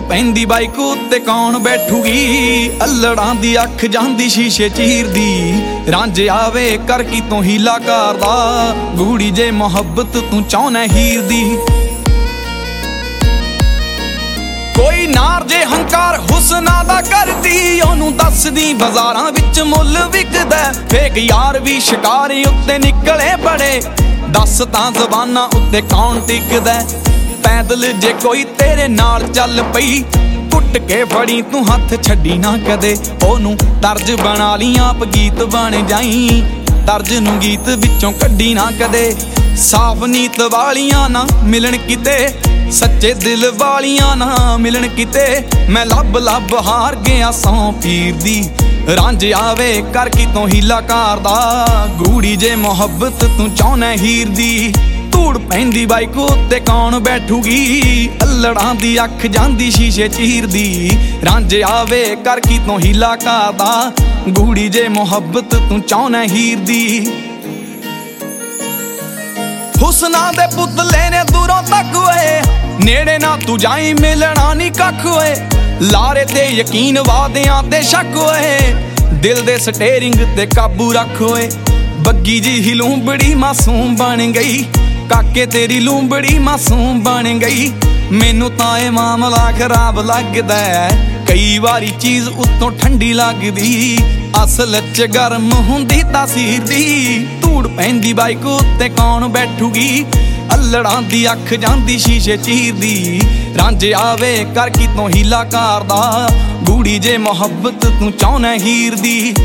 ਪੈਂਦੀ ਬਾਈਕ ਉੱਤੇ ਕੌਣ ਬੈਠੂਗੀ। ਅਲੜਾਂ ਦੀ ਅੱਖ ਜਾਂਦੀ ਸ਼ੀਸ਼ੇ ਚੀਰਦੀ। ਰਾਂਝੇ ਆਵੇ ਕਰ ਕੀ ਤੋਂ ਹੀਲਾ ਕਰਦਾ। ਗੂੜੀ ਜੇ ਮੁਹੱਬਤ ਤੂੰ ਚਾਹੁੰਨਾ ਹੀਰ ਦੀ। ਕੋਈ ਨਾਰ ਜੇ ਹੰਕਾਰ ਹੁਸਨਾਂ ਦਾ ਕਰਦੀ। ਉਹਨੂੰ ਦੱਸਦੀ ਬਾਜ਼ਾਰਾਂ ਵਿੱਚ ਮੁੱਲ ਵਿਕਦਾ। ਫੇਕ ਯਾਰ ਵੀ ਸ਼ਿਕਾਰੇ ਉੱਤੇ ਨਿਕਲੇ ਬੜੇ। ਦੱਸ ਤਾਂ ਜ਼ਬਾਨਾਂ ਉੱਤੇ ਕੌਣ ਟਿਕਦਾ। ਪੈਦਲ ਜੇ ਕੋਈ ਤੇਰੇ ਨਾਲ ਚੱਲ ਪਈ ਕੁੱਟ ਕੇ ਫੜੀ ਤੂੰ ਹੱਥ ਛੱਡੀ ਨਾ ਕਦੇ। ਉਹਨੂੰ ਤਰਜ ਬਣਾ ਲਈ ਆਪ ਗੀਤ ਬਣ ਜਾਈ। ਤਰਜ ਨੂੰ ਗੀਤ ਵਿੱਚੋਂ ਕੱਢੀ ਨਾ ਕਦੇ। ਸਾਫ਼ ਨੀਤ ਵਾਲੀਆਂ ਨਾ ਮਿਲਣ ਕਿਤੇ। ਸੱਚੇ ਦਿਲ ਵਾਲੀਆਂ ਨਾ ਮਿਲਣ ਕਿਤੇ। ਮੈਂ ਲੱਭ ਲੱਭ ਹਾਰ ਗਿਆ ਸੌਂ ਪੀਰ ਦੀ। ਰਾਂਝ ਆਵੇ ਕਰ ਕੀ ਤੋਂ ਹੀਲਾ ਕਰਦਾ। ਗੂੜੀ ਜੇ ਮੁਹੱਬਤ ਤੂੰ ਚਾਹੁੰਨਾ ਹੀਰ ਦੀ। ਧੂੜ ਪੈਂਦੀ ਬਾਈਕ ਉੱਤੇ ਕੌਣ ਬੈਠੂਗੀ। ਅਲੜਾਂ ਦੀ ਅੱਖ ਜਾਂਦੀ ਸ਼ੀਸ਼ੇ ਚੀਰਦੀ। ਰਾਂਝ ਆਵੇ ਕਰ ਕੀ ਤੋਂ ਹੀਲਾ ਕਰਦਾ। ਗੂੜੀ ਜੇ ਮੁਹੱਬਤ ਤੂੰ ਚਾਹੁੰਨਾ ਹੀਰ ਦੀ। ਹੁਸਨਾਂ ਦੇ ਪੁਤਲੇ ਨੇ ਦੂਰੋਂ ਤੱਕ ਓਏ। ਨੇੜੇ ਨਾ ਤੂੰ ਜਾਈ ਮਿਲਣਾ ਨੀ ਕੱਖ ਓਏ। ਲਾਰੇ ਤੇ ਯਕੀਨ ਵਾਦਿਆਂ ਤੇ ਸ਼ੱਕ ਓਏ। ਦਿਲ ਦੇ ਸਟੇਰਿੰਗ ਤੇ ਕਾਬੂ ਰੱਖ ਓਏ। ਬੱਗੀ ਜੀ ਹੀ ਲੂੰਬੜੀ ਮਾਸੂਮ ਬਣ ਗਈ। ਕਾਕੇ ਤੇਰੀ ਲੂੰਬੜੀ ਮਾਸੂਮ ਬਣ ਗਈ। ਮੈਨੂੰ ਤਾਂ ਇਹ ਮਾਮਲਾ ਖਰਾਬ ਲੱਗਦਾ। ਕਈ ਵਾਰੀ ਚੀਜ਼ ਉੱਤੋਂ ਠੰਡੀ ਲੱਗਦੀ। ਅਸਲ 'ਚ ਗਰਮ ਹੁੰਦੀ ਤਾਸੀਰ ਦੀ। ਧੂੜ ਪੈਂਦੀ ਬਾਈਕ ਉੱਤੇ ਕੌਣ ਬੈਠੂਗੀ। ਅਲੜਾਂ ਦੀ ਅੱਖ ਜਾਂਦੀ ਸ਼ੀਸ਼ੇ ਚੀਰਦੀ। ਰਾਂਝ ਆਵੇ ਕਰ ਕੀ ਤੋਂ ਹੀਲਾ ਕਰਦਾ। ਗੂੜੀ ਜੇ ਮੁਹੱਬਤ ਤੂੰ ਚਾਹੁੰਨਾ ਹੀਰ ਦੀ।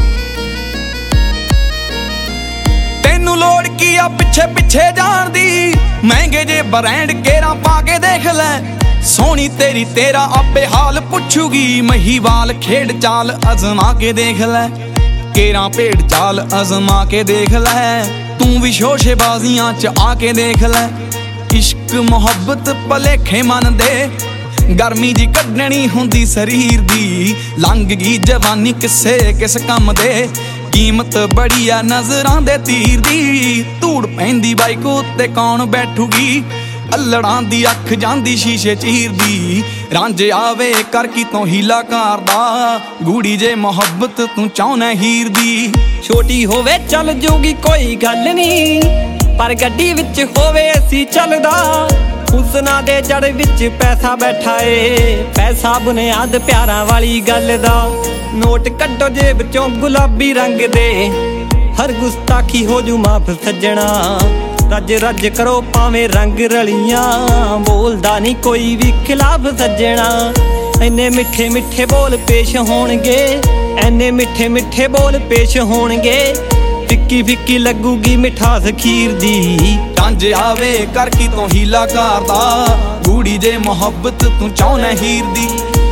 ਤੈਨੂੰ ਲੋੜ ਕੀ ਆ ਪਿੱਛੇ ਪਿੱਛੇ ਜਾਣ ਦੀ। ਮਹਿੰਗੇ ਜੇ ਬ੍ਰਾਂਡ ਕੇਰਾਂ ਪਾ ਕੇ ਦੇਖ ਲੈ। ਸੋਹਣੀ ਤੇਰੀ ਤੇਰਾ ਆਪੇ ਹਾਲ ਪੁੱਛੂਗੀ। ਮਹੀਵਾਲ ਖੇਡ ਚਾਲ ਅਜ਼ਮਾ ਕੇ ਦੇਖ ਲੈ। ਕੇਰਾਂ ਭੇਡ ਚਾਲ ਅਜ਼ਮਾ ਕੇ ਦੇਖ ਲੈ। ਤੂੰ ਵੀ ਸ਼ੋਸ਼ੇਬਾਜ਼ੀਆਂ 'ਚ ਆ ਕੇ ਦੇਖ ਲੈ। ਇਸ਼ਕ ਮੁਹੱਬਤ ਭਲੇਖੇ ਮਨ ਦੇ। ਗਰਮੀ ਜੀ ਕੱਢਣੀ ਹੁੰਦੀ ਸਰੀਰ ਦੀ। ਲੰਘ ਗਈ ਜਵਾਨੀ ਕਿਸੇ ਕਿਸ ਕੰਮ ਦੇ। ਕੀਮਤ ਬੜੀ ਆ ਨਜ਼ਰਾਂ ਦੇ ਤੀਰ ਦੀ। ਧੂੜ ਪੈਂਦੀ ਬਾਈਕ ਉੱਤੇ ਕੌਣ ਬੈਠੂਗੀ। ਅਲੜਾਂ ਦੀ ਅੱਖ ਜਾਂਦੀ ਸ਼ੀਸ਼ੇ ਚੀਰਦੀ। ਰਾਂਝ ਆਵੇ ਕਰ ਕੀ ਤੋਂ ਹੀਲਾ ਕਰਦਾ। ਗੂੜੀ ਜੇ ਮੁਹੱਬਤ ਤੂੰ ਚਾਹੁੰਨਾ ਹੀਰ ਦੀ। ਛੋਟੀ ਹੋਵੇ ਚੱਲ ਜੂਗੀ ਕੋਈ ਗੱਲ ਨੀ। ਪਰ ਗੱਡੀ ਵਿੱਚ ਹੋਵੇ ਅਸੀਂ ਚੱਲਦਾ। ਹੁਸਨਾਂ ਦੇ ਜੜ ਵਿੱਚ ਪੈਸਾ ਬੈਠਾ ਏ। ਪੈਸਾ ਬੁਨਿਆਦ ਪਿਆਰਾਂ ਵਾਲੀ ਗੱਲ ਦਾ। ਨੋਟ ਕੱਢੋ ਜੇਬ ਚੋਂ ਗੁਲਾਬੀ ਰੰਗ ਦੇ। ਹਰ ਗੁਸਤਾਖੀ ਹੋ ਜੂ ਮਾਫ ਸੱਜਣਾ। ਰੱਜ ਰੱਜ ਕਰੋ ਭਾਵੇਂ ਰੰਗ ਰਲੀਆਂ। ਬੋਲਦਾ ਨਹੀਂ ਕੋਈ ਵੀ ਖਿਲਾਫ ਸੱਜਣਾ। ਇੰਨੇ ਮਿੱਠੇ ਮਿੱਠੇ ਬੋਲ ਪੇਸ਼ ਹੋਣਗੇ। ਇੰਨੇ ਮਿੱਠੇ ਮਿੱਠੇ ਬੋਲ ਪੇਸ਼ ਹੋਣਗੇ। ਫਿੱਕੀ ਫਿੱਕੀ ਲੱਗੂਗੀ ਮਿਠਾਸ ਖੀਰ ਦੀ। ਰਾਂਝ ਆਵੇ ਕਰ ਕੀ ਤੋਂ ਹੀਲਾ ਕਰਦਾ। ਗੂੜੀ ਜੇ ਮੁਹੱਬਤ ਤੂੰ ਚਾਹੁੰਨਾ ਹੀਰ ਦੀ।